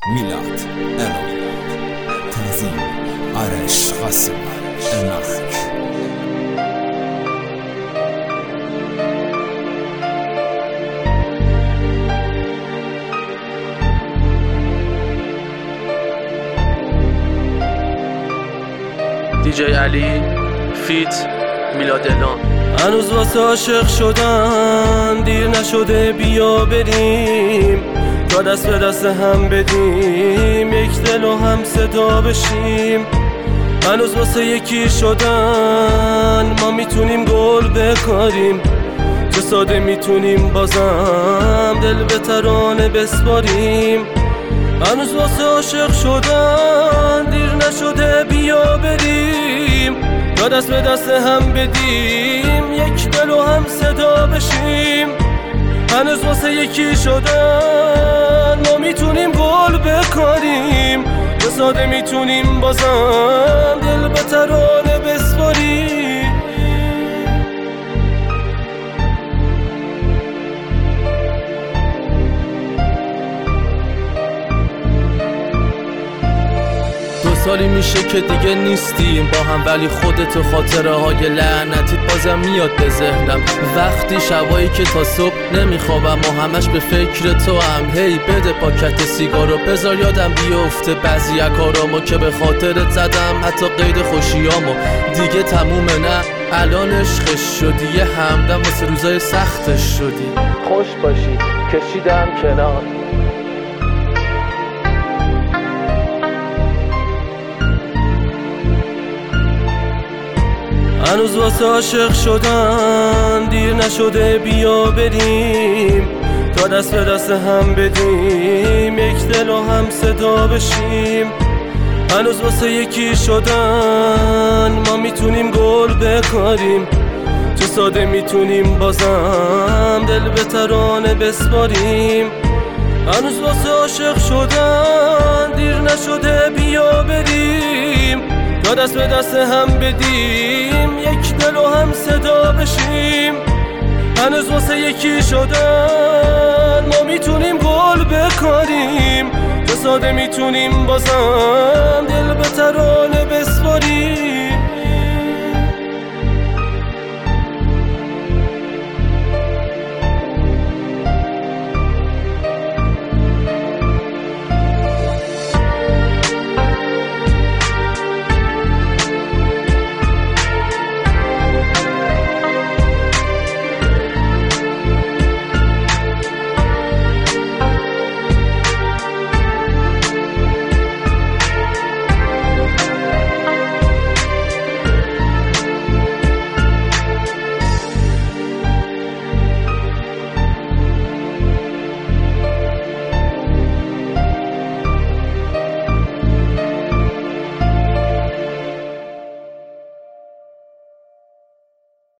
میلاد الان تنظیم آرش قاسم المخ دیجی علی فیت میلاد الان. هنوز واسه عاشق شدن دیر نشده، بیا بریم تا دست به دست هم بدیم، یک دل و هم صدا بشیم. هنوز واسه یکی شدن ما میتونیم گل بکاریم، چه ساده میتونیم بازم دل به ترانه بسپاریم. هنوز واسه عاشق شدن دیر نشده، بیا بریم تا دست به دست هم بدیم، یک دل و هم صدا بشیم. هنوز واسه یکی شدن ما میتونیم گل بکاریم، چه ساده میتونیم بازم دل به ترانه بسپاریم. سالی میشه که دیگه نیستیم با هم، ولی خودت و خاطره های لعنتیت بازم میاد به ذهنم. وقتی شبایی که تا صبح نمیخوابم و همش به فکر تو هم، هی بده پاکت سیگارو بذار یادم بیفته بعضی کارامو که به خاطرت زدم، حتی قید خوشیامو. دیگه تمومه نه الان عشقش شدی، یه همدم واسه روزای سختش شدی. خوش باشی کشیدم کنار، هنوز واسه عاشق شدن دیر نشده، بیا بریم تا دست به دست هم بدیم، یک دل و هم صدا بشیم. هنوز واسه یکی شدن ما میتونیم گل بکاریم، چه ساده میتونیم بازم دل به ترانه بسپاریم. هنوز واسه عاشق شدن دیر نشده، بیا بریم تا دست به دست هم بدیم، یک دل و هم صدا بشیم. هنوز واسه یکی شدن ما میتونیم گل بکاریم، چه ساده میتونیم بازم دل به ترانه بسپاریم.